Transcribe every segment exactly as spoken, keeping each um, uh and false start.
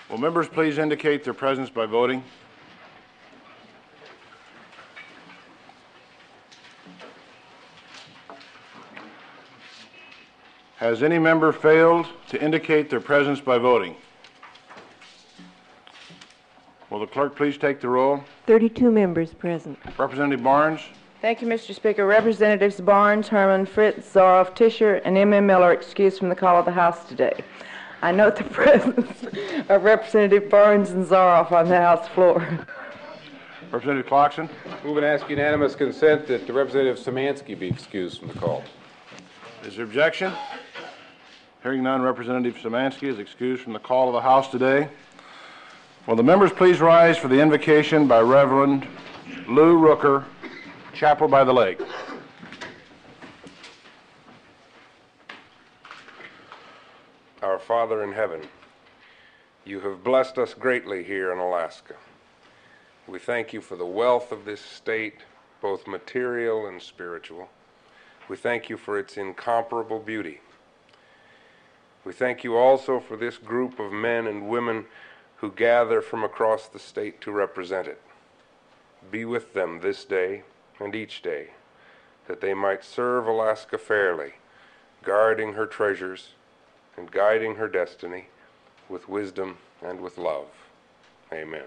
Will members please indicate their presence by voting? Has any member failed to indicate their presence by voting? Will the clerk please take the roll? thirty-two members present. Representative Barnes? Thank you, Mister Speaker. Representatives Barnes, Herman, Fritz, Zaroff, Tischer, and M M Miller are excused from the call of the House today. I note the presence of Representative Barnes and Zaroff on the House floor. Representative Clarkson? Move and ask unanimous consent that the Representative Szymanski be excused from the call. Is there objection? Hearing none, Representative Szymanski is excused from the call of the House today. Will the members please rise for the invocation by Reverend Lou Rooker, Chapel by the Lake. Our Father in heaven, you have blessed us greatly here in Alaska. We thank you for the wealth of this state, both material and spiritual. We thank you for its incomparable beauty. We thank you also for this group of men and women who gather from across the state to represent it. Be with them this day and each day, that they might serve Alaska fairly, guarding her treasures and guiding her destiny with wisdom and with love. Amen.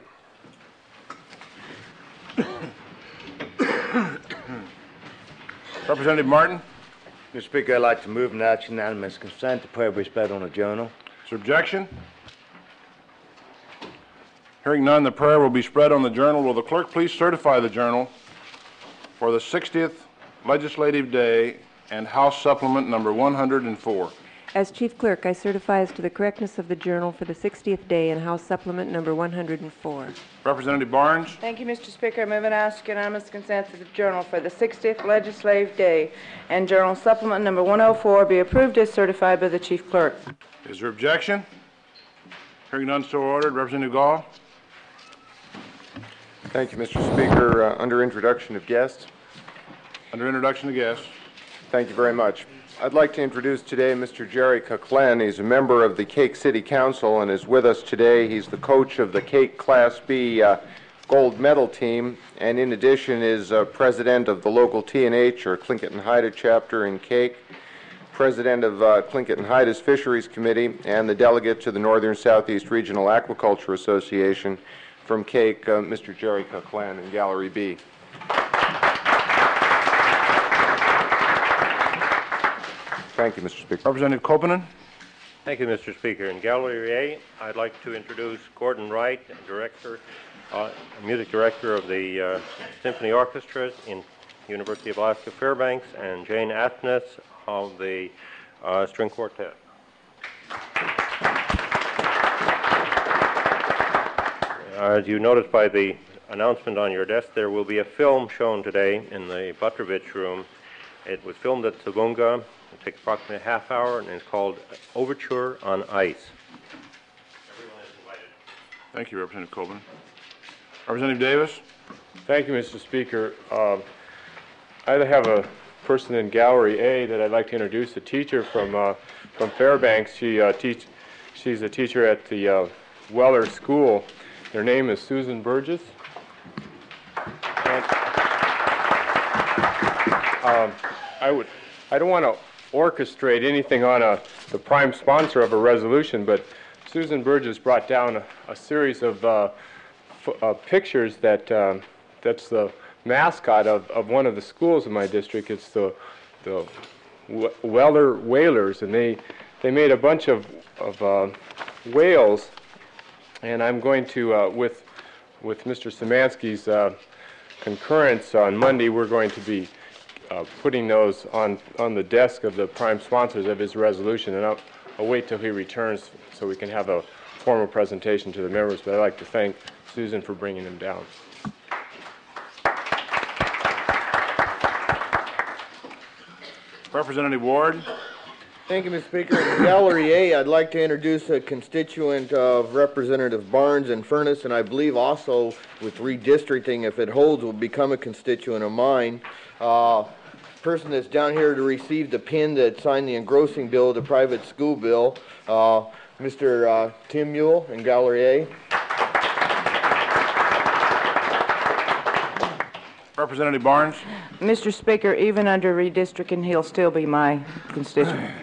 Representative Martin? Mister Speaker, I'd like to move and ask unanimous consent to prayer be spread on the journal. Is there objection? Hearing none, the prayer will be spread on the journal. Will the clerk please certify the journal for the sixtieth Legislative Day and House Supplement number one hundred four? As Chief Clerk, I certify as to the correctness of the journal for the sixtieth day and House Supplement number one hundred four. Representative Barnes? Thank you, Mister Speaker. I move and ask unanimous consent that the journal for the sixtieth Legislative Day and Journal Supplement number one oh four be approved as certified by the Chief Clerk. Is there objection? Hearing none, so ordered. Representative Gall? Thank you, Mister Speaker. Uh, under introduction of guests. Under introduction of guests. Thank you very much. I'd like to introduce today Mister Jerry Coughlin. He's a member of the Cake City Council and is with us today. He's the coach of the Cake Class B uh, gold medal team, and in addition is uh, president of the local T N H, or Tlingit and Haida chapter in Cake, president of uh, Tlingit and Haida's Fisheries Committee, and the delegate to the Northern Southeast Regional Aquaculture Association from Cake, uh, Mister Jerry Coughlin in Gallery B. Thank you, Mister Speaker. Representative Kopenen? Thank you, Mister Speaker. In Gallery A, I'd like to introduce Gordon Wright, director, uh, music director of the uh, Symphony Orchestras in University of Alaska Fairbanks, and Jane Athnes of the uh, String Quartet. As you noticed by the announcement on your desk, there will be a film shown today in the Butrovich Room. It was filmed at Toowoomba. It takes approximately a half hour, and it's called Overture on Ice. Everyone is invited. Thank you, Representative Coben. Representative Davis? Thank you, Mister Speaker. Um, I have a person in Gallery A that I'd like to introduce, a teacher from uh, from Fairbanks. She uh, teach. She's a teacher at the uh, Weller School. Her name is Susan Burgess. And, um, I would. I don't want to orchestrate anything on a, the prime sponsor of a resolution, but Susan Burgess brought down a, a series of uh, f uh, pictures that um, that's the mascot of, of one of the schools in my district. It's the the Weller Whalers, and they they made a bunch of of uh, whales, and I'm going to uh, with with Mister Szymanski's uh, concurrence on Monday, we're going to be Uh, putting those on, on the desk of the prime sponsors of his resolution, and I'll, I'll wait till he returns so we can have a formal presentation to the members, but I'd like to thank Susan for bringing them down. Representative Ward? Thank you, Mister Speaker. In Gallery A, I'd like to introduce a constituent of Representative Barnes and Furnace, and I believe also with redistricting, if it holds, will become a constituent of mine. Uh, person that's down here to receive the pin that signed the engrossing bill, the private school bill. Uh, Mister uh, Tim Mule in Gallery A. Representative Barnes. Mister Speaker, even under redistricting, he'll still be my constituent.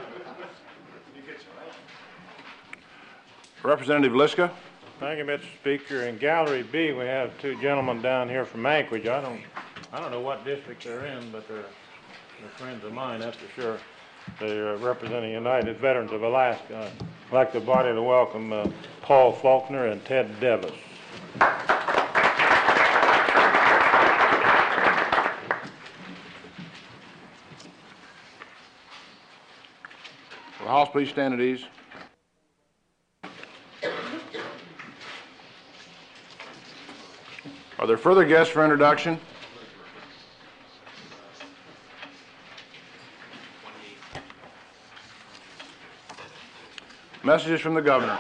Representative Liska. Thank you, Mister Speaker. In Gallery B, we have two gentlemen down here from Anchorage. I don't, I don't know what district they're in, but they're, they're friends of mine, that's for sure. They're representing United Veterans of Alaska. I'd like the body to welcome uh, Paul Faulkner and Ted Devis. Will the House please stand at ease? Are there further guests for introduction? Messages from the Governor.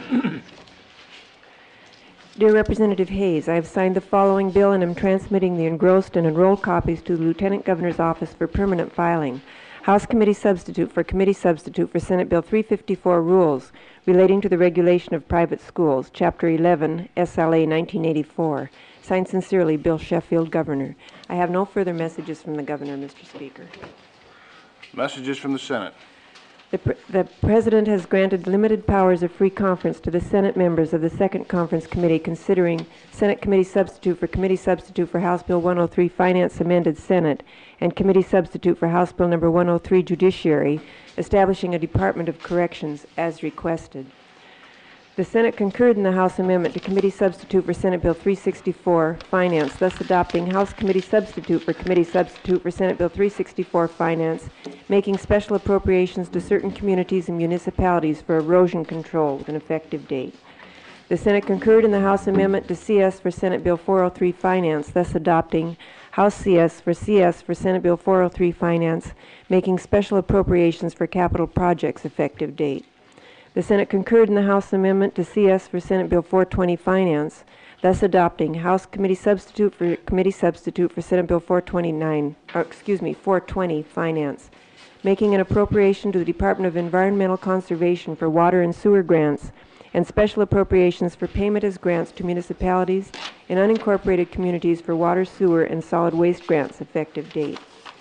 Dear Representative Hayes, I have signed the following bill and am transmitting the engrossed and enrolled copies to the Lieutenant Governor's office for permanent filing. House Committee Substitute for Committee Substitute for Senate Bill three fifty-four Rules relating to the regulation of private schools, Chapter eleven, S L A nineteen eighty-four. Signed sincerely, Bill Sheffield, Governor. I have no further messages from the Governor, Mister Speaker. Messages from the Senate. The, pre the President has granted limited powers of free conference to the Senate members of the Second Conference Committee considering Senate Committee Substitute for Committee Substitute for House Bill one oh three Finance Amended Senate and Committee Substitute for House Bill Number one oh three Judiciary, establishing a Department of Corrections as requested. The Senate concurred in the House amendment to Committee Substitute for Senate Bill three sixty-four Finance, thus adopting House Committee Substitute for Committee Substitute for Senate Bill three sixty-four Finance, making special appropriations to certain communities and municipalities for erosion control with an effective date. The Senate concurred in the House amendment to C S for Senate Bill four oh three Finance, thus adopting House C S for C S for Senate Bill four oh three Finance, making special appropriations for capital projects effective date. The Senate concurred in the House amendment to C S for Senate Bill four twenty Finance, thus adopting House Committee Substitute for Committee Substitute for Senate Bill four twenty-nine, or excuse me, four twenty Finance, making an appropriation to the Department of Environmental Conservation for water and sewer grants, and special appropriations for payment as grants to municipalities and unincorporated communities for water, sewer, and solid waste grants effective date.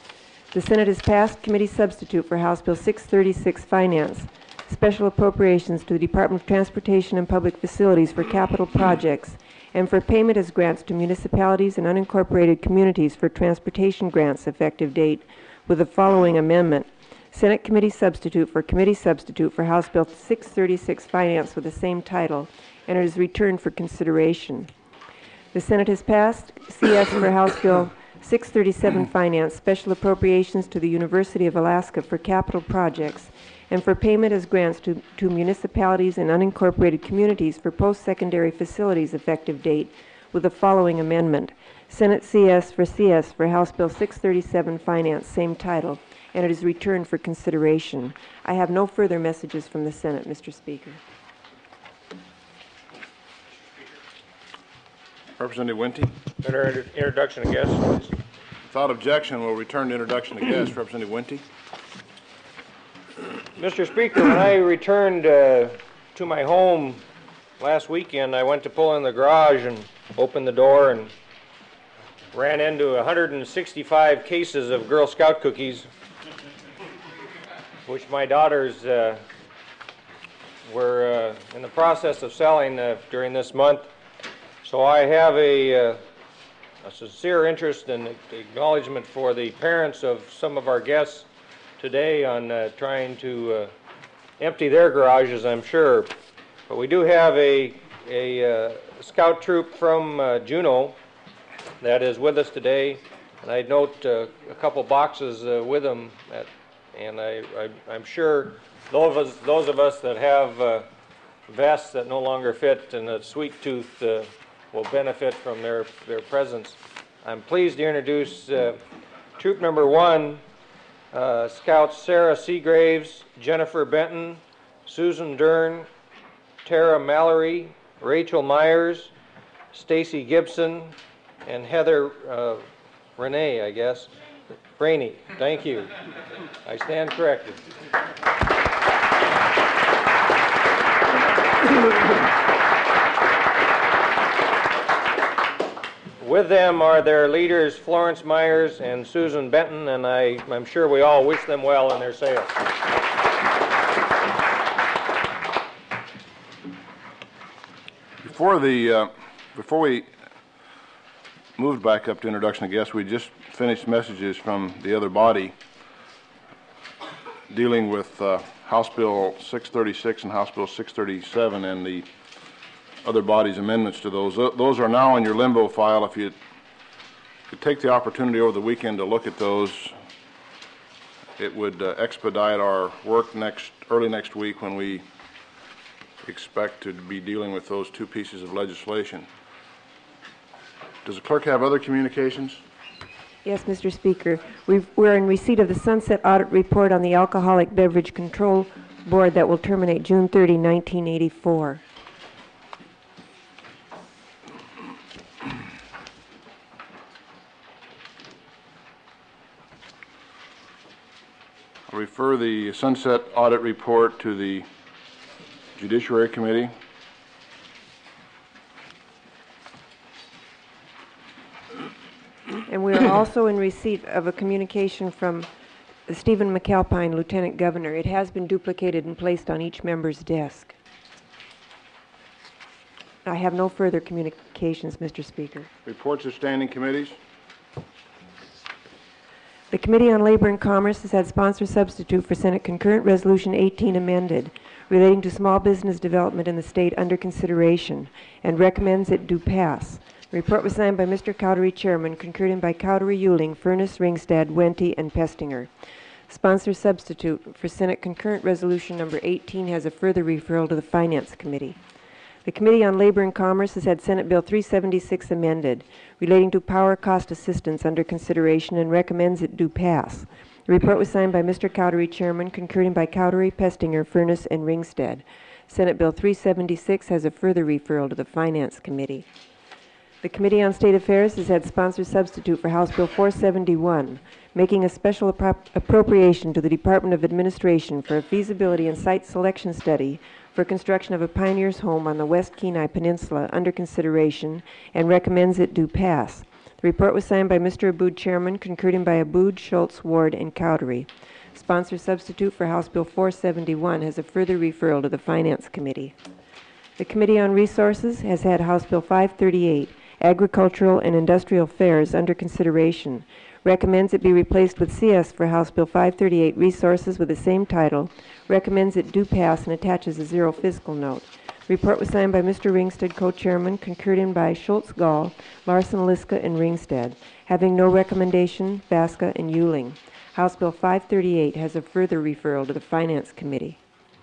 The Senate has passed Committee Substitute for House Bill six thirty-six Finance, special appropriations to the Department of Transportation and Public Facilities for capital projects and for payment as grants to municipalities and unincorporated communities for transportation grants effective date with the following amendment. Senate Committee Substitute for Committee Substitute for House Bill six thirty-six Finance with the same title, and it is returned for consideration. The Senate has passed C S for House Bill six thirty-seven Finance, special appropriations to the University of Alaska for capital projects and for payment as grants to, to municipalities and unincorporated communities for post-secondary facilities effective date with the following amendment. Senate C S for C S for House Bill six thirty-seven Finance, same title, and it is returned for consideration. I have no further messages from the Senate, Mister Speaker. Representative Wente. Under introduction of guests, please. Without objection, we'll return to introduction of guests. Representative Wente. Mister Speaker, when I returned uh, to my home last weekend, I went to pull in the garage and opened the door and ran into one hundred sixty-five cases of Girl Scout cookies, which my daughters uh, were uh, in the process of selling uh, during this month. So I have a, uh, a sincere interest and acknowledgement for the parents of some of our guests today on uh, trying to uh, empty their garages, I'm sure. But we do have a, a uh, scout troop from uh, Juneau that is with us today, and I note uh, a couple boxes uh, with them, at, and I, I, I'm sure those of us, those of us that have uh, vests that no longer fit and a sweet tooth uh, will benefit from their, their presence. I'm pleased to introduce uh, troop number one, Uh, Scouts Sarah Seagraves, Jennifer Benton, Susan Dern, Tara Mallory, Rachel Myers, Stacy Gibson, and Heather uh, Renee, I guess. Rainey, thank you. I stand corrected. With them are their leaders, Florence Myers and Susan Benton, and I, I'm sure we all wish them well in their sales. Before the, uh, before we moved back up to introduction of guests, we just finished messages from the other body dealing with uh, House Bill six thirty-six and House Bill six thirty-seven and the other body's amendments to those. Th those are now in your limbo file. If you could take the opportunity over the weekend to look at those, it would uh, expedite our work next, early next week when we expect to be dealing with those two pieces of legislation. Does the clerk have other communications? Yes, Mister Speaker. We've, we're in receipt of the Sunset Audit Report on the Alcoholic Beverage Control Board that will terminate June thirtieth, nineteen eighty-four. I'll refer the Sunset Audit Report to the Judiciary Committee. And we are also in receipt of a communication from Stephen McAlpine, Lieutenant Governor. It has been duplicated and placed on each member's desk. I have no further communications, Mister Speaker. Reports of standing committees. The Committee on Labor and Commerce has had sponsor substitute for Senate Concurrent Resolution eighteen amended relating to small business development in the state under consideration and recommends it do pass. The report was signed by Mister Cowdery, Chairman, concurred in by Cowdery, Euling, Furness, Ringstad, Wente, and Pestinger. Sponsor substitute for Senate Concurrent Resolution number eighteen has a further referral to the Finance Committee. The Committee on Labor and Commerce has had Senate Bill three seventy-six amended relating to power cost assistance under consideration and recommends it do pass. The report was signed by Mister Cowdery, Chairman, concurring by Cowdery, Pestinger, Furness, and Ringstad. Senate Bill three seventy-six has a further referral to the Finance Committee. The Committee on State Affairs has had sponsor substitute for House Bill four seventy-one, making a special appro appropriation to the Department of Administration for a feasibility and site selection study for construction of a pioneer's home on the West Kenai Peninsula under consideration and recommends it do pass. The report was signed by Mister Abood, Chairman, concurred in by Abood, Schultz, Ward, and Cowdery. Sponsor substitute for House Bill four seventy-one has a further referral to the Finance Committee. The Committee on Resources has had House Bill five thirty-eight, Agricultural and Industrial Affairs, under consideration. Recommends it be replaced with C S for House Bill five thirty-eight, Resources, with the same title. Recommends it do pass and attaches a zero fiscal note. Report was signed by Mister Ringstad, co-chairman, concurred in by Schultz, Gall, Larson, Liska, and Ringstad. Having no recommendation, Vaska and Euling. House Bill five thirty-eight has a further referral to the Finance Committee.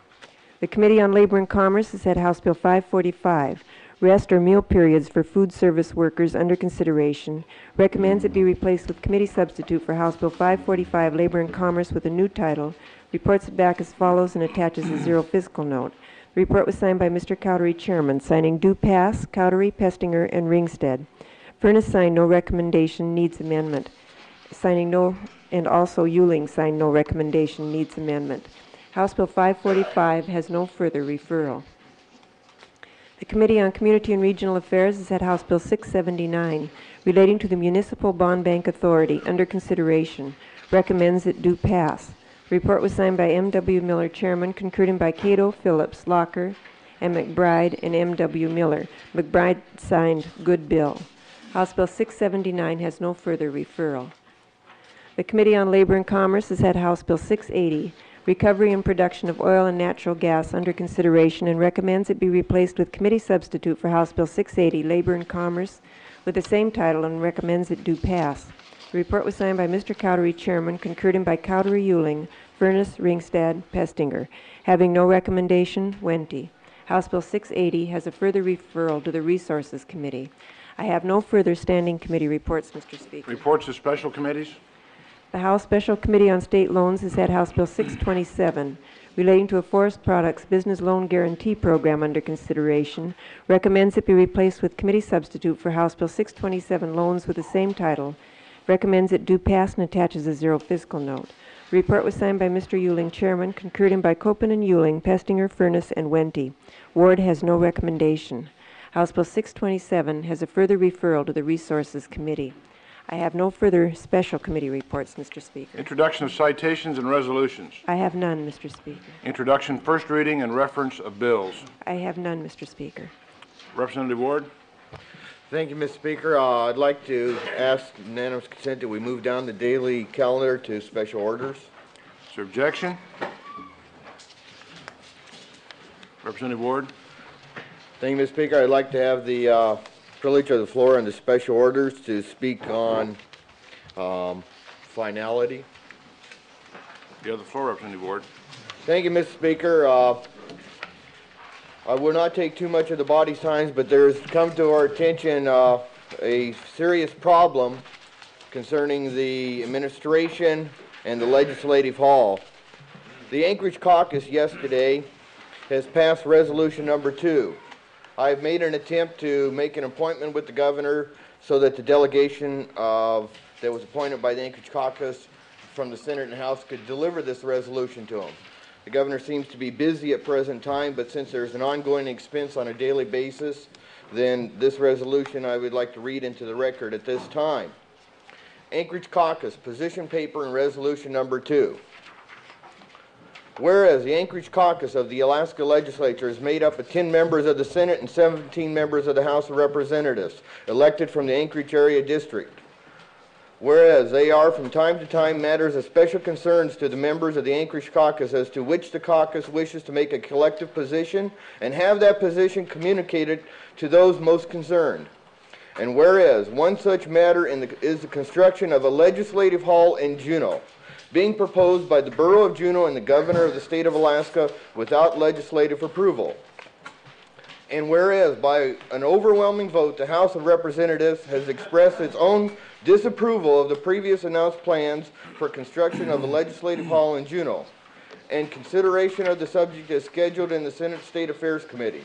The Committee on Labor and Commerce has had House Bill five forty-five, rest or meal periods for food service workers, under consideration. Recommends it be replaced with committee substitute for House Bill five forty-five, Labor and Commerce, with a new title. Reports it back as follows and attaches a zero fiscal note. The report was signed by Mister Cowdery, Chairman, signing do pass, Cowdery, Pestinger, and Ringstad. Furness signed no recommendation, needs amendment. Signing no, and also Euling signed no recommendation, needs amendment. House Bill five forty-five has no further referral. The Committee on Community and Regional Affairs has had House Bill six seventy-nine relating to the Municipal Bond Bank Authority under consideration. Recommends it do pass. The report was signed by M W Miller, Chairman, concurred in by Cato, Phillips, Locker, and McBride, and M W Miller. McBride signed good bill. House Bill six seventy-nine has no further referral. The Committee on Labor and Commerce has had House Bill six eighty, Recovery and Production of Oil and Natural Gas, under consideration and recommends it be replaced with committee substitute for House Bill six eighty, Labor and Commerce, with the same title, and recommends it do pass. The report was signed by Mister Cowdery, Chairman, concurred in by Cowdery, Euling, Furness, Ringstad, Pestinger. Having no recommendation, Wente. House Bill six eighty has a further referral to the Resources Committee. I have no further standing committee reports, Mister Speaker. Reports of special committees. The House Special Committee on State Loans has had House Bill six twenty-seven relating to a Forest Products Business Loan Guarantee Program under consideration. Recommends it be replaced with committee substitute for House Bill six twenty-seven, Loans, with the same title. Recommends it do pass and attaches a zero fiscal note. The report was signed by Mister Euling, Chairman, concurred in by Copen and Euling, Pestinger, Furness, and Wente. Ward has no recommendation. House Bill six twenty-seven has a further referral to the Resources Committee. I have no further special committee reports, Mister Speaker. Introduction of citations and resolutions. I have none, Mister Speaker. Introduction, first reading, and reference of bills. I have none, Mister Speaker. Representative Ward. Thank you, Mister Speaker. Uh, I'd like to ask unanimous consent that we move down the daily calendar to special orders. Is there objection? Representative Ward. Thank you, Mister Speaker. I'd like to have the uh, privilege of the floor on the special orders to speak on um, finality. You have the floor, Representative Ward. Thank you, Mister Speaker. Uh, I will not take too much of the body's time, but there's come to our attention uh, a serious problem concerning the administration and the Legislative Hall. The Anchorage Caucus yesterday has passed resolution number two. I've made an attempt to make an appointment with the governor so that the delegation of, that was appointed by the Anchorage Caucus from the Senate and House could deliver this resolution to him. The governor seems to be busy at present time, but since there's an ongoing expense on a daily basis, then this resolution I would like to read into the record at this time. Anchorage Caucus, position paper and resolution number two. Whereas the Anchorage Caucus of the Alaska Legislature is made up of ten members of the Senate and seventeen members of the House of Representatives, elected from the Anchorage Area District. Whereas they are from time to time matters of special concerns to the members of the Anchorage Caucus as to which the caucus wishes to make a collective position and have that position communicated to those most concerned. And whereas one such matter in the, is the construction of a legislative hall in Juneau, being proposed by the Borough of Juneau and the Governor of the State of Alaska without legislative approval. And whereas by an overwhelming vote, the House of Representatives has expressed its own disapproval of the previous announced plans for construction of a legislative hall in Juneau, and consideration of the subject is scheduled in the Senate State Affairs Committee.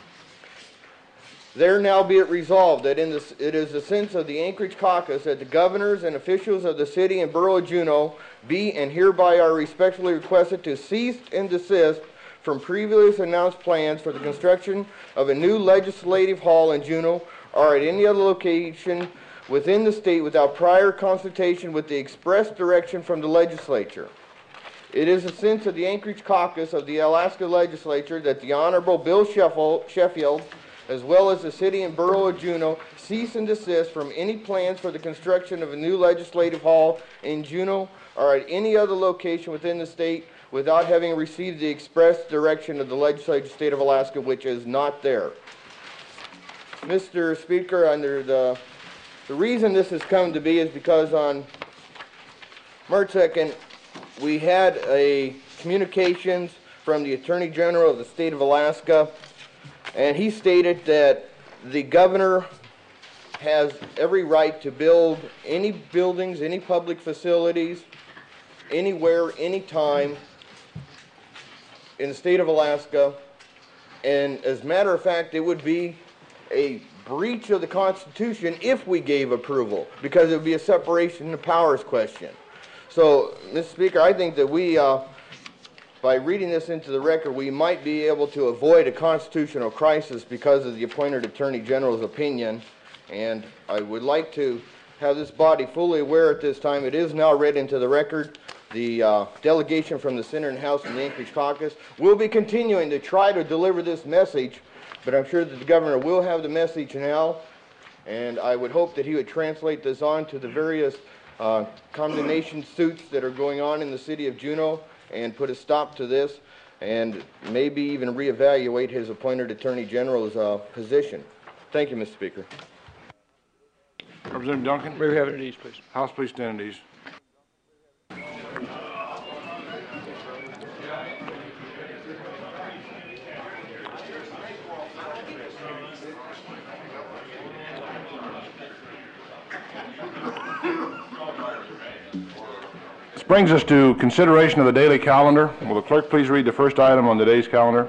There now be it resolved that in this, it is the sense of the Anchorage Caucus that the governors and officials of the city and borough of Juneau be and hereby are respectfully requested to cease and desist from previously announced plans for the construction of a new legislative hall in Juneau or at any other location within the state without prior consultation with the express direction from the legislature. It is the sense of the Anchorage Caucus of the Alaska Legislature that the Honorable Bill Sheffield, as well as the city and borough of Juneau, cease and desist from any plans for the construction of a new legislative hall in Juneau or at any other location within the state without having received the express direction of the legislature of the state of Alaska, which is not there. Mister Speaker, under the, the reason this has come to be is because on March second, we had a communications from the Attorney General of the state of Alaska, and he stated that the governor has every right to build any buildings, any public facilities, anywhere, anytime in the state of Alaska. And as a matter of fact, it would be a breach of the Constitution if we gave approval, because it would be a separation of powers question. So, Mister Speaker, I think that we, uh, by reading this into the record, we might be able to avoid a constitutional crisis because of the appointed Attorney General's opinion. And I would like to have this body fully aware at this time. It is now read into the record. The uh, delegation from the Senate and House and the Anchorage Caucus will be continuing to try to deliver this message, but I'm sure that the governor will have the message now, and I would hope that he would translate this on to the various uh, condemnation suits that are going on in the city of Juneau and put a stop to this, and maybe even reevaluate his appointed Attorney General's uh, position. Thank you, Mister Speaker. Representative Duncan. May we have it at ease, please? House, please stand at ease. This brings us to consideration of the daily calendar. Will the clerk please read the first item on today's calendar?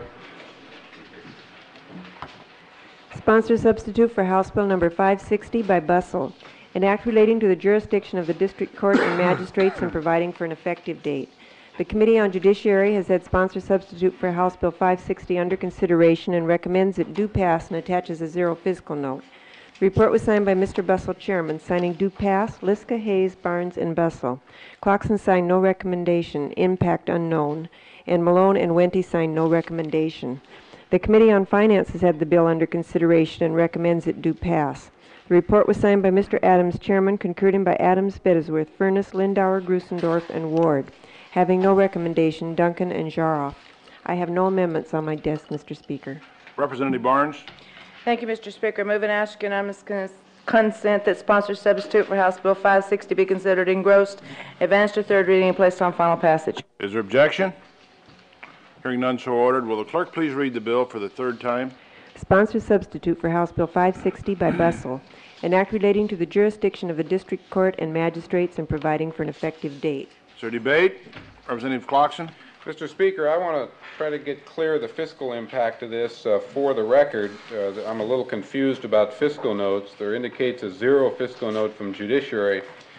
Sponsor substitute for House Bill number five sixty by Bussell, an act relating to the jurisdiction of the district court and magistrates and providing for an effective date. The Committee on Judiciary has had sponsor substitute for House Bill five sixty under consideration and recommends it do pass and attaches a zero fiscal note. The report was signed by Mister Bussell, Chairman, signing do pass, Liska, Hayes, Barnes, and Bussell. Clarkson signed no recommendation, impact unknown, and Malone and Wente signed no recommendation. The Committee on Finance has had the bill under consideration and recommends it do pass. The report was signed by Mister Adams, Chairman, concurred in by Adams, Bedesworth, Furness, Lindauer, Grusendorf, and Ward. Having no recommendation, Duncan and Jaroff. I have no amendments on my desk, Mister Speaker. Representative Barnes. Thank you, Mister Speaker. Move and ask unanimous cons- consent that sponsor substitute for House Bill five sixty be considered engrossed, advanced to third reading, and placed on final passage. Is there objection? Hearing none, so ordered. Will the clerk please read the bill for the third time? Sponsor substitute for House Bill five sixty by Bussell, an act relating to the jurisdiction of the district court and magistrates and providing for an effective date. Is there debate? Representative Clarkson. Mister Speaker, I want to try to get clear the fiscal impact of this uh, for the record. Uh, I'm a little confused about fiscal notes. There indicates a zero fiscal note from Judiciary.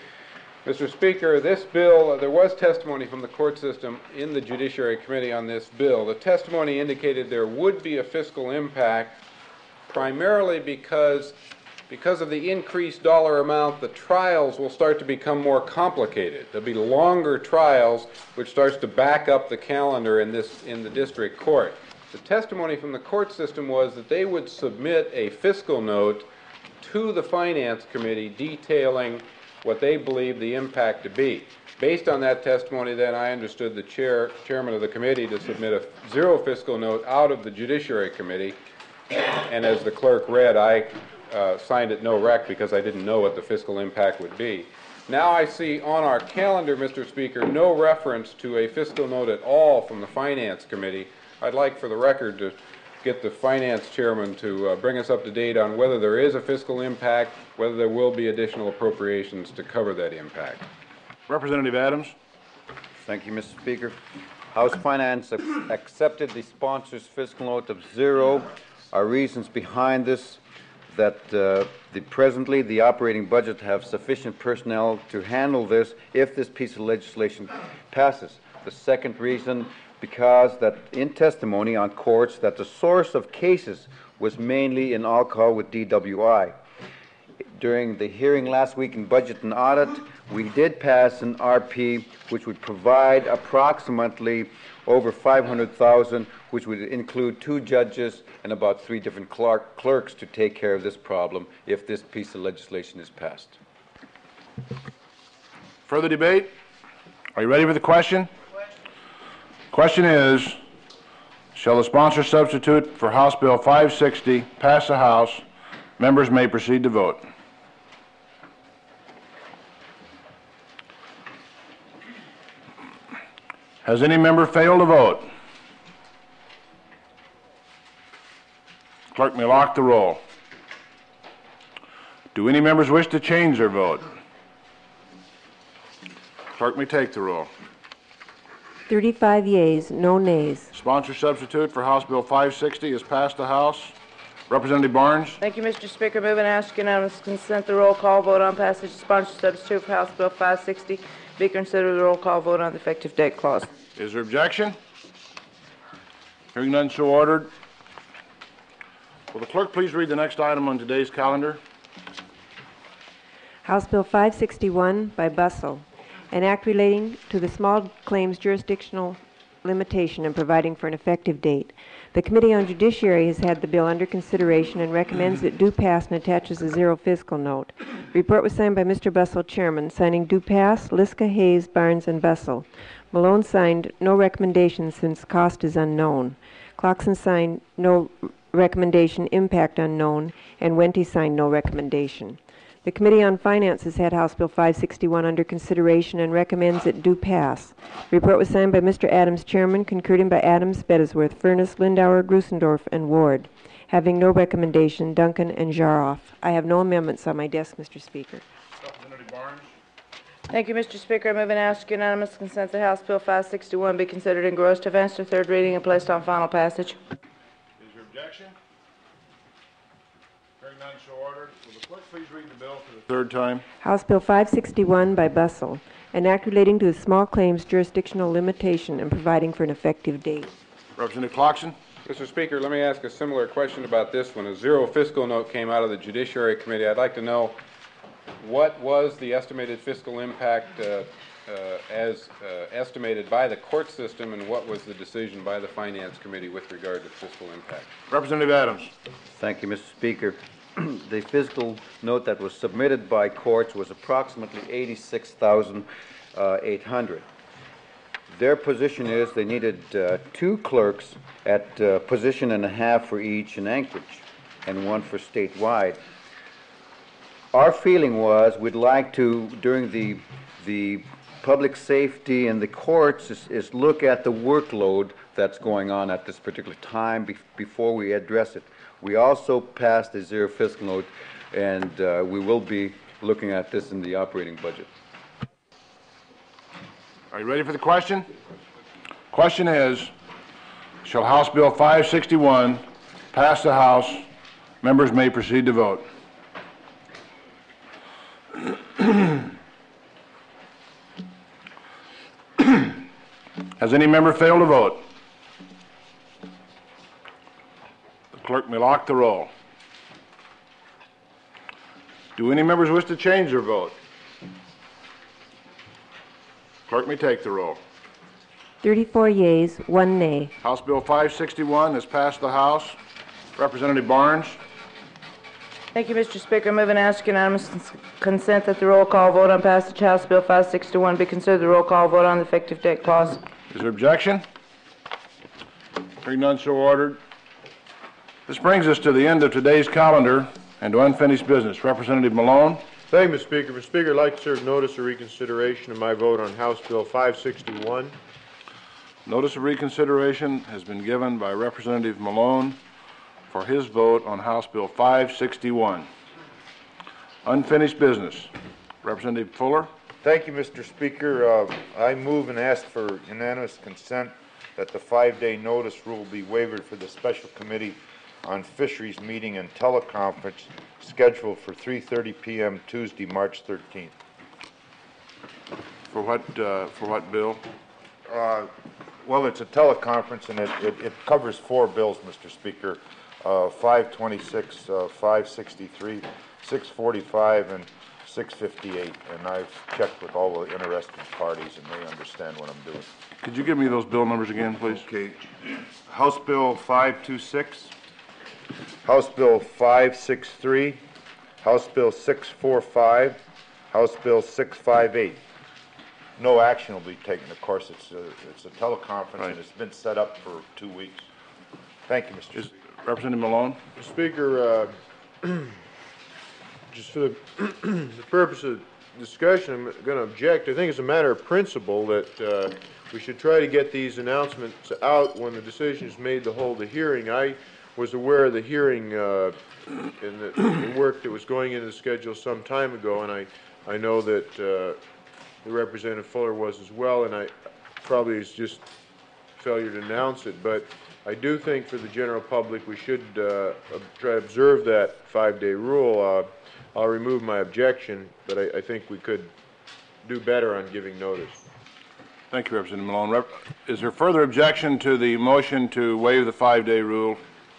Mister Speaker, this bill, uh, there was testimony from the court system in the Judiciary Committee on this bill. The testimony indicated there would be a fiscal impact primarily because Because of the increased dollar amount, the trials will start to become more complicated. There'll be longer trials, which starts to back up the calendar in this in the district court. The testimony from the court system was that they would submit a fiscal note to the Finance Committee detailing what they believe the impact to be. Based on that testimony, then, I understood the chair, chairman of the committee to submit a zero fiscal note out of the Judiciary Committee, and as the clerk read, I Uh, signed it no rec because I didn't know what the fiscal impact would be. Now I see on our calendar, Mister Speaker, no reference to a fiscal note at all from the Finance Committee. I'd like for the record to get the Finance Chairman to uh, bring us up to date on whether there is a fiscal impact, whether there will be additional appropriations to cover that impact. Representative Adams. Thank you, Mister Speaker. House Finance ac- accepted the sponsor's fiscal note of zero. Our reasons behind this that uh, the, presently the operating budget have sufficient personnel to handle this if this piece of legislation passes. The second reason, because that in testimony on courts that the source of cases was mainly in alcohol with D W I. During the hearing last week in Budget and Audit, we did pass an R P which would provide approximately over five hundred thousand, which would include two judges and about three different clerk, clerks to take care of this problem if this piece of legislation is passed. Further debate? Are you ready for the question? Question is, shall the sponsor substitute for House Bill five sixty pass the House? Members may proceed to vote. Has any member failed to vote? Clerk may lock the roll. Do any members wish to change their vote? Clerk may take the roll. thirty-five yeas, no nays. Sponsor substitute for House Bill five sixty is passed the House. Representative Barnes. Thank you, Mister Speaker. Move and ask unanimous consent the roll call vote on passage of sponsor substitute for House Bill five sixty be considered the roll call vote on the effective date clause. Is there objection? Hearing none, so ordered. Will the clerk please read the next item on today's calendar? House Bill five sixty-one by Bussell, an act relating to the small claims jurisdictional limitation and providing for an effective date. The Committee on Judiciary has had the bill under consideration and recommends it do pass and attaches a zero fiscal note. The report was signed by Mister Bussell, Chairman, signing do pass, Liska, Hayes, Barnes, and Bussell. Malone signed no recommendation since cost is unknown. Clarkson signed no recommendation, impact unknown, and Wente signed no recommendation. The Committee on Finance has had House Bill five sixty-one under consideration and recommends it do pass. The report was signed by Mister Adams, Chairman, concurred in by Adams, Bedesworth, Furness, Lindauer, Grusendorf, and Ward. Having no recommendation, Duncan and Jaroff. I have no amendments on my desk, Mister Speaker. Representative Barnes. Thank you, Mister Speaker. I move and ask unanimous consent that House Bill five sixty-one be considered engrossed, advanced to third reading, and placed on final passage. Is there objection? Hearing none, so ordered. Will the clerk please read the bill for the third time? House Bill five sixty-one by Bussell, an act relating to the small claims jurisdictional limitation and providing for an effective date. Representative Clarkson. Mister Speaker, let me ask a similar question about this one. A zero fiscal note came out of the Judiciary Committee. I'd like to know what was the estimated fiscal impact uh, uh, as uh, estimated by the court system, and what was the decision by the Finance Committee with regard to fiscal impact? Representative Adams. Thank you, Mister Speaker. The fiscal note that was submitted by courts was approximately eighty-six thousand eight hundred. Their position is they needed uh, two clerks at uh, position and a half for each in Anchorage and one for statewide. Our feeling was we'd like to, during the the public safety and the courts, is, is look at the workload that's going on at this particular time be before we address it. We also passed a zero fiscal note, and uh, we will be looking at this in the operating budget. Are you ready for the question? Question is, shall House Bill five sixty-one pass the House? Members may proceed to vote. Has any member failed to vote? The clerk may lock the roll. Do any members wish to change their vote? Clerk may take the roll. thirty-four yeas, one nay. House Bill five sixty-one has passed the House. Representative Barnes. Thank you, Mister Speaker. I move and ask unanimous cons- consent that the roll call vote on passage House Bill five sixty-one be considered the roll call vote on the effective date clause. Is there objection? Hearing none, so ordered. This brings us to the end of today's calendar and to unfinished business. Representative Malone. Thank you, Mister Speaker. Mister Speaker, I'd like to serve notice of reconsideration of my vote on House Bill five sixty-one. Notice of reconsideration has been given by Representative Malone for his vote on House Bill five sixty-one. Unfinished business. Representative Fuller. Thank you, Mister Speaker. Uh, I move and ask for unanimous consent that the five-day notice rule be waived for the Special Committee on Fisheries meeting and teleconference scheduled for three thirty p m Tuesday, March thirteenth. For what, uh, for what bill? Uh, well, it's a teleconference, and it, it, it covers four bills, Mister Speaker. Uh, five twenty-six, uh, five sixty-three, six forty-five, and six fifty-eight. And I've checked with all the interested parties, and they understand what I'm doing. Could you give me those bill numbers again, please? Okay. House Bill five twenty-six, House Bill five sixty-three, House Bill six forty-five, House Bill six fifty-eight. No action will be taken. Of course, it's a, it's a teleconference, Right. and it's been set up for two weeks. Thank you, Mister Is, Speaker. Representative Malone. Mister Speaker, uh, just for the, the purpose of discussion, I'm going to object. I think it's a matter of principle that uh, we should try to get these announcements out when the decision is made to hold a hearing. I was aware of the hearing uh, and the, the work that was going into the schedule some time ago, and I, I know that uh, the Representative Fuller was as well, and I probably is just failure to announce it, but I do think for the general public we should uh, ob- try to observe that five-day rule. Uh, I'll remove my objection, but I, I think we could do better on giving notice. Thank you, Representative Malone. Rep is there further objection to the motion to waive the five-day rule?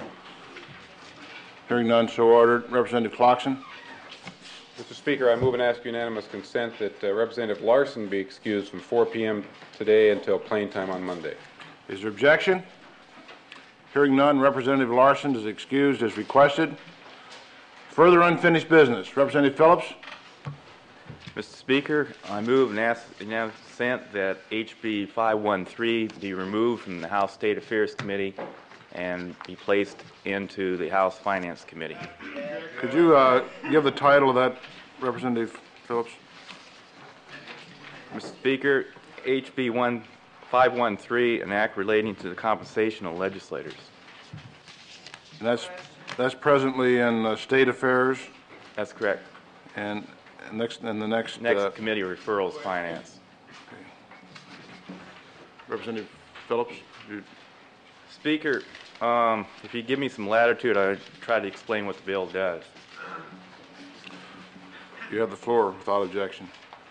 Hearing none, so ordered. Representative Clarkson. Mister Speaker, I move and ask unanimous consent that uh, Representative Larson be excused from four p m today until plain time on Monday. Is there objection? Hearing none, Representative Larson is excused as requested. Further unfinished business. Representative Phillips. Mister Speaker, I move and ask unanimous consent that H B five thirteen be removed from the House State Affairs Committee and be placed into the House Finance Committee. Could you uh, give the title of that, Representative Phillips? Mister Speaker, H B five thirteen, an act relating to the compensation of legislators. And that's that's presently in uh, State Affairs. That's correct. And, and next, and the next. Next uh, committee referrals finance. Representative Phillips. You, Speaker, Um, if you give me some latitude, I'll try to explain what the bill does. You have the floor without objection.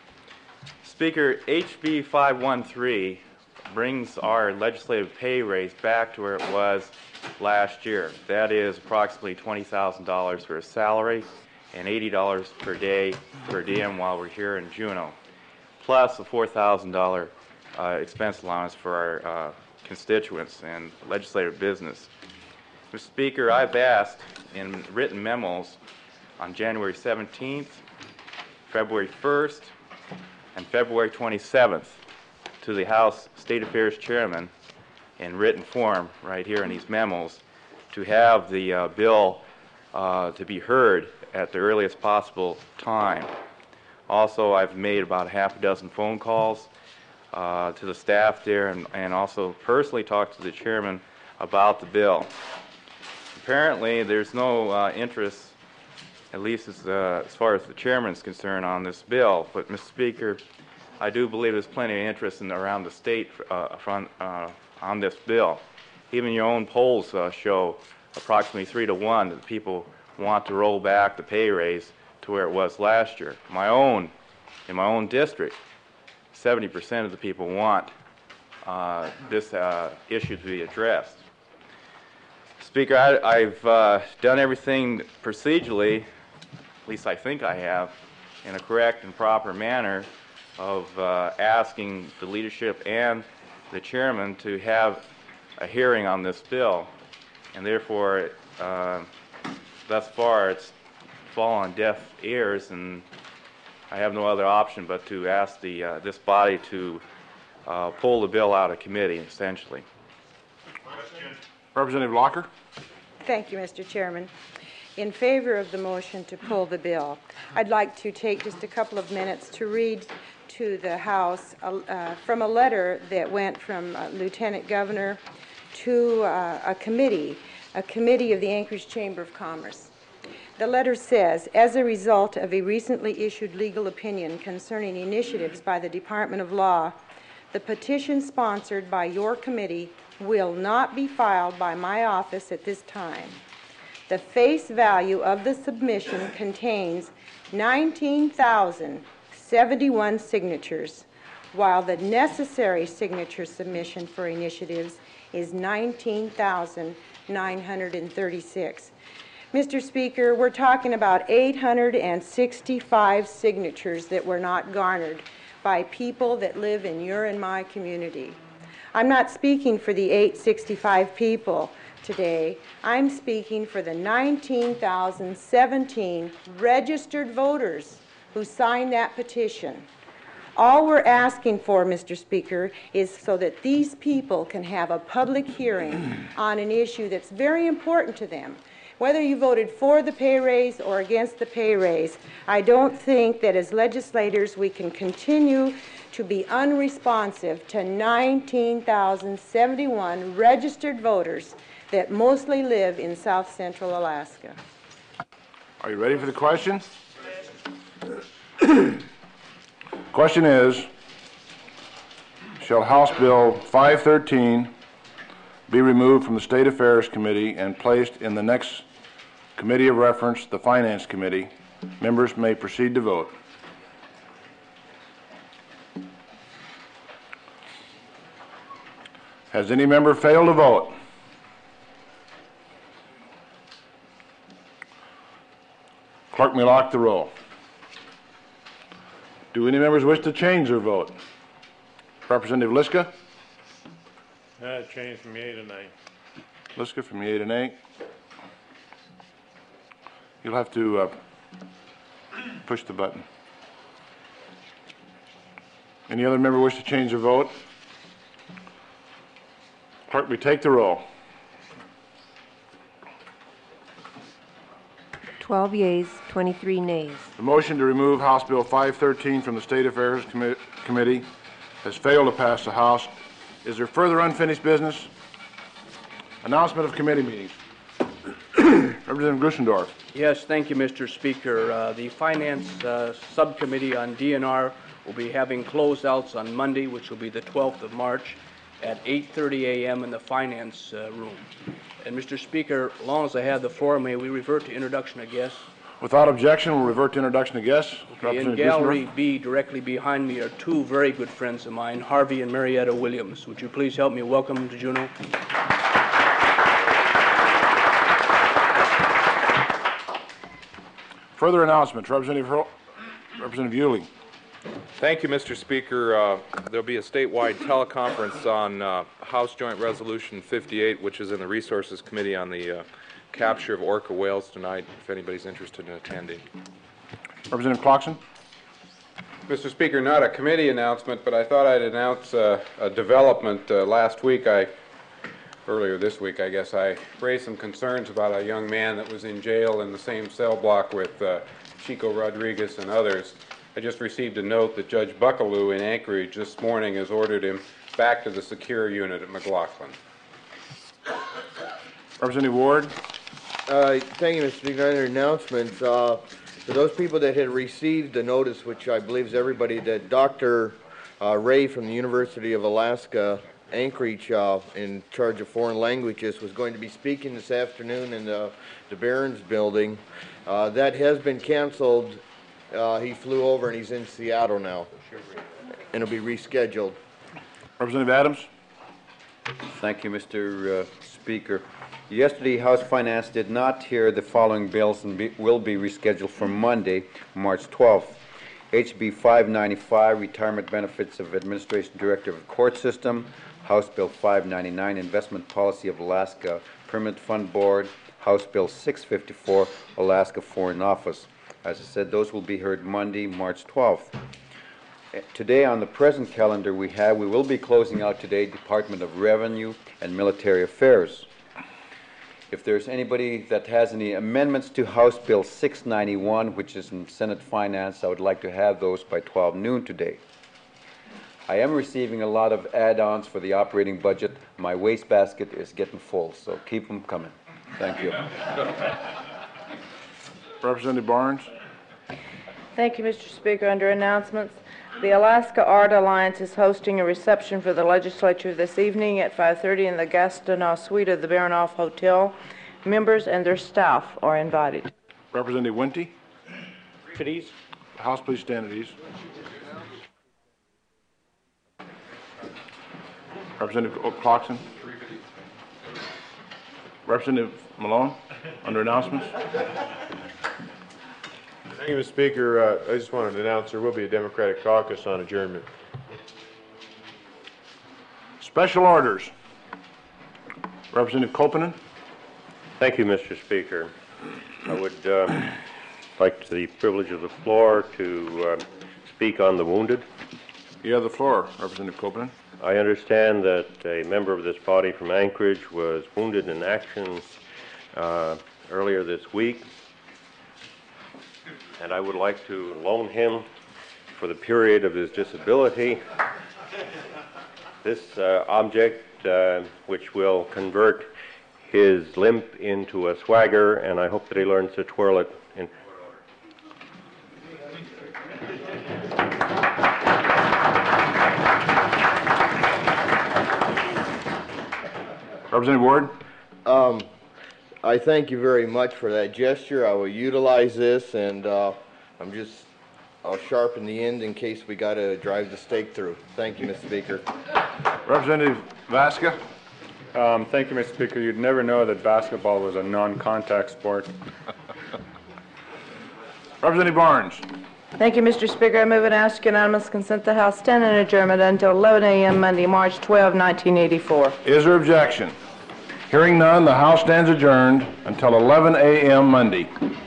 Speaker, H B five one three brings our legislative pay raise back to where it was last year. That is approximately twenty thousand dollars for a salary and eighty dollars per day per diem while we're here in Juneau, plus a four thousand dollars uh, expense allowance for our uh, constituents and legislative business. Mister Speaker, I've asked in written memos on January seventeenth, February first, and February twenty-seventh to the House State Affairs Chairman in written form right here in these memos to have the uh, bill uh, to be heard at the earliest possible time. Also, I've made about half a dozen phone calls uh, to the staff there and, and also personally talked to the chairman about the bill. Apparently, there's no uh, interest, at least as, uh, as far as the chairman's concerned, on this bill. But, Mister Speaker, I do believe there's plenty of interest in, around the state uh, front, uh, on this bill. Even your own polls uh, show approximately three to one that people want to roll back the pay raise to where it was last year. My own, in my own district, seventy percent of the people want uh, this uh, issue to be addressed. Speaker, I, I've uh, done everything procedurally, at least I think I have, in a correct and proper manner of uh, asking the leadership and the chairman to have a hearing on this bill, and therefore, uh, thus far, it's fallen on deaf ears, and I have no other option but to ask the uh, this body to uh, pull the bill out of committee, essentially. Representative Locker. Thank you, Mister Chairman. In favor of the motion to pull the bill, I'd like to take just a couple of minutes to read to the House uh, from a letter that went from uh, Lieutenant Governor to uh, a committee, a committee of the Anchorage Chamber of Commerce. The letter says, as a result of a recently issued legal opinion concerning initiatives by the Department of Law, the petition sponsored by your committee will not be filed by my office at this time. The face value of the submission contains nineteen thousand seventy-one signatures, while the necessary signature submission for initiatives is nineteen thousand nine hundred thirty-six. Mister Speaker, we're talking about eight hundred sixty-five signatures that were not garnered by people that live in your and my community. I'm not speaking for the eight hundred sixty-five people today. I'm speaking for the nineteen thousand seventeen registered voters who signed that petition. All we're asking for, Mister Speaker, is so that these people can have a public hearing on an issue that's very important to them. Whether you voted for the pay raise or against the pay raise, I don't think that as legislators we can continue to be unresponsive to nineteen thousand seventy-one registered voters that mostly live in South Central Alaska. Are you ready for the question? Question is, shall House Bill five thirteen be removed from the State Affairs Committee and placed in the next committee of reference, the Finance Committee? Members may proceed to vote. Has any member failed to vote? Clerk may lock the roll. Do any members wish to change their vote? Representative Liska? That changed from yea to nay. Liska from yea to nay. You'll have to uh, push the button. Any other member wish to change their vote? Clerk, we take the roll. twelve yeas, twenty-three nays. The motion to remove House Bill five thirteen from the State Affairs Commi- Committee has failed to pass the House. Is there further unfinished business? Announcement of committee meetings. Representative Grusendorf. Yes, thank you, Mister Speaker. Uh, the Finance uh, Subcommittee on D N R will be having closeouts on Monday, which will be the twelfth of March, at eight thirty a m in the Finance uh, Room. And Mister Speaker, as long as I have the floor, may we revert to introduction of guests? Without objection, we'll revert to introduction of guests. Okay, in Representative Gallery Duesenberg. B, directly behind me, are two very good friends of mine, Harvey and Marietta Williams. Would you please help me welcome them to Juneau? Further announcements. Representative Hurl, Representative Euling. Thank you, Mister Speaker. Uh, there'll be a statewide teleconference on uh, House Joint Resolution fifty-eight, which is in the Resources Committee on the uh, capture of orca whales tonight, if anybody's interested in attending. Representative Clarkson. Mister Speaker, not a committee announcement, but I thought I'd announce uh, a development. Uh, last week, I, earlier this week, I guess, I raised some concerns about a young man that was in jail in the same cell block with uh, Chico Rodriguez and others. I just received a note that Judge Buckaloo in Anchorage this morning has ordered him back to the secure unit at McLaughlin. Representative Ward. Uh, thank you, Mister Speaker. Under announcements, uh, for those people that had received the notice, which I believe is everybody, that Doctor Uh, Ray from the University of Alaska, Anchorage, uh, in charge of foreign languages, was going to be speaking this afternoon in the, the Barron's building. Uh, that has been canceled. Uh, he flew over and he's in Seattle now, and it'll be rescheduled. Representative Adams. Thank you, Mister Uh, Speaker. Yesterday, House Finance did not hear the following bills and be, will be rescheduled for Monday, March twelfth. H B five ninety-five, Retirement Benefits of Administration Director of the Court System. House Bill five ninety-nine, Investment Policy of Alaska Permanent Fund Board. House Bill six fifty-four, Alaska Foreign Office. As I said, those will be heard Monday, March twelfth. Today on the present calendar we have, we will be closing out today Department of Revenue and Military Affairs. If there's anybody that has any amendments to House Bill six ninety-one, which is in Senate Finance, I would like to have those by twelve noon today. I am receiving a lot of add-ons for the operating budget. My wastebasket is getting full, so keep them coming. Thank you. Representative Barnes. Thank you, Mister Speaker. Under announcements, the Alaska Art Alliance is hosting a reception for the legislature this evening at five thirty in the Gastineau Suite of the Baronoff Hotel. Members and their staff are invited. Representative Wente. At ease. House, please stand at ease. Representative Clarkson. Representative Malone. Under announcements. Thank you, Mister Speaker. Uh, I just wanted to announce there will be a Democratic caucus on adjournment. Special orders. Representative Kopinen. Thank you, Mister Speaker. I would uh, like the privilege of the floor to uh, speak on the wounded. You have the floor, Representative Kopinen. I understand that a member of this body from Anchorage was wounded in action uh, earlier this week, and I would like to loan him for the period of his disability this uh, object, uh, which will convert his limp into a swagger, and I hope that he learns to twirl it in. Representative Ward. Um, I thank you very much for that gesture. I will utilize this, and uh, I'm just, I'll sharpen the end in case we got to drive the stake through. Thank you, Mister Speaker. Representative Vasca. Um, thank you, Mister Speaker. You'd never know that basketball was a non-contact sport. Representative Barnes. Thank you, Mister Speaker. I move and ask unanimous consent the House stand in adjournment until eleven a m Monday, March twelfth, nineteen eighty-four. Is there objection? Hearing none, the House stands adjourned until eleven a m Monday.